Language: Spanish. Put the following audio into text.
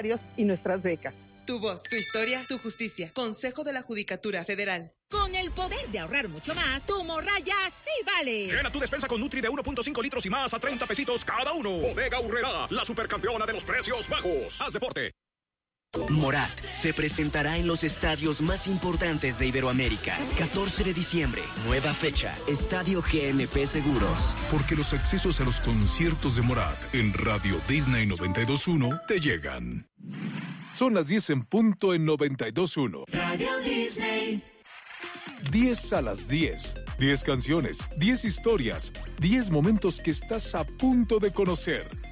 y nuestras becas. Tu voz, tu historia, tu justicia. Consejo de la Judicatura Federal. Con el poder de ahorrar mucho más, tu morraya sí vale. Llena tu despensa con Nutri de 1.5 litros y más a 30 pesitos cada uno. Bodega Aurrerá, la supercampeona de los precios bajos. Haz deporte. Morat se presentará en los estadios más importantes de Iberoamérica. 14 de diciembre, nueva fecha, Estadio GNP Seguros. Porque los accesos a los conciertos de Morat en Radio Disney 92.1 te llegan. Son las 10 en punto en 92.1. Radio Disney. 10 a las 10. 10 canciones, 10 historias, 10 momentos que estás a punto de conocer.